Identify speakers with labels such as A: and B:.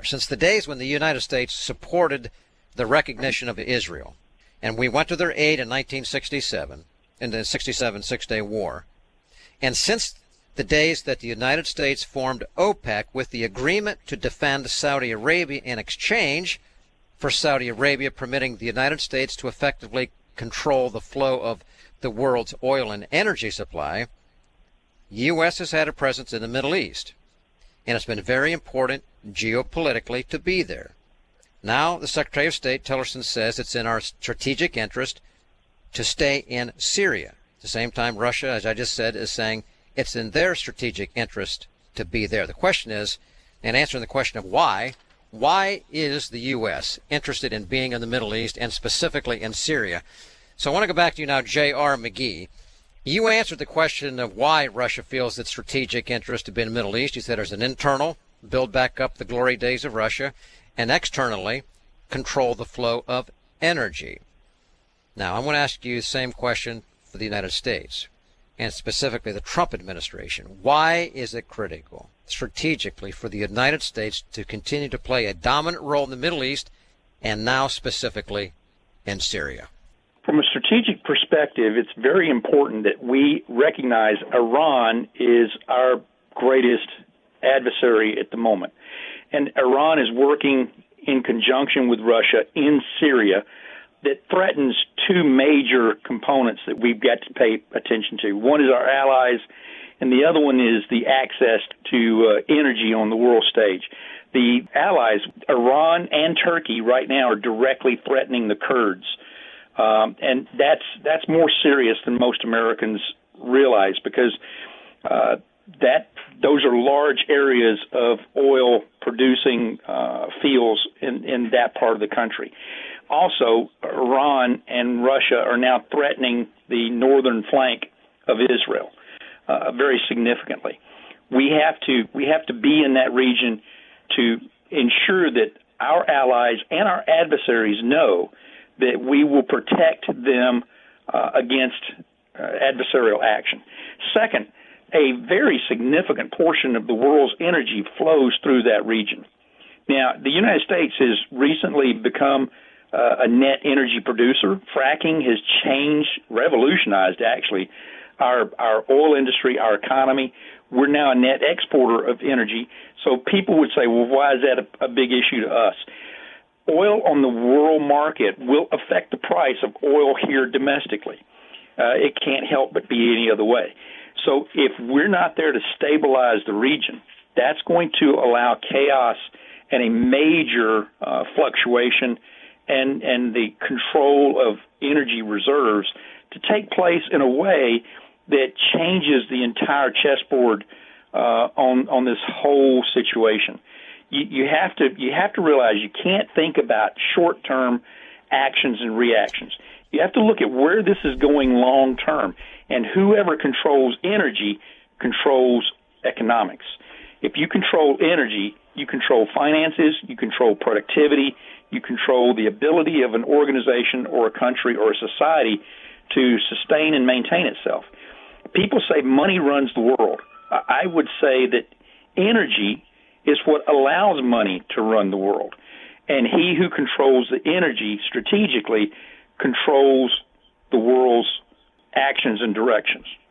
A: since the days when the United States supported the recognition of Israel. And we went to their aid in 1967, in the 67 Six-Day War. And since the days that the United States formed OPEC with the agreement to defend Saudi Arabia in exchange for Saudi Arabia permitting the United States to effectively control the flow of the world's oil and energy supply, U.S. has had a presence in the Middle East, and it's been very important geopolitically to be there. Now, the Secretary of State, Tillerson, says it's in our strategic interest to stay in Syria. At the same time, Russia, as I just said, is saying it's in their strategic interest to be there. The question is, and answering the question of why is the U.S. interested in being in the Middle East and specifically in Syria? So I want to go back to you now, J.R. McGee. You answered the question of why Russia feels its strategic interest to be in the Middle East. You said there's an internal, build back up the glory days of Russia, and externally, control the flow of energy. Now, I want to ask you the same question for the United States, and specifically the Trump administration. Why is it critical strategically for the United States to continue to play a dominant role in the Middle East, and now specifically in Syria?
B: From a strategic perspective, it's very important that we recognize Iran is our greatest adversary at the moment. And Iran is working in conjunction with Russia in Syria that threatens two major components that we've got to pay attention to. One is our allies, and the other one is the access to energy on the world stage. The allies, Iran and Turkey, right now are directly threatening the Kurds. And that's more serious than most Americans realize, because those are large areas of oil-producing fields in that part of the country. Also, Iran and Russia are now threatening the northern flank of Israel very significantly. We have to be in that region to ensure that our allies and our adversaries know that we will protect them against adversarial action. Second, a very significant portion of the world's energy flows through that region. Now, the United States has recently become a net energy producer. Fracking has changed, revolutionized, actually, our oil industry, our economy. We're now a net exporter of energy. So people would say, well, why is that a big issue to us? Oil on the world market will affect the price of oil here domestically. It can't help but be any other way. So if we're not there to stabilize the region, that's going to allow chaos and a major fluctuation and the control of energy reserves to take place in a way that changes the entire chessboard on this whole situation. You have to realize you can't think about short-term actions and reactions. You have to look at where this is going long-term, and whoever controls energy controls economics. If you control energy, you control finances, you control productivity, you control the ability of an organization or a country or a society to sustain and maintain itself. People say money runs the world. I would say that energy is what allows money to run the world. And he who controls the energy strategically controls the world's actions and directions.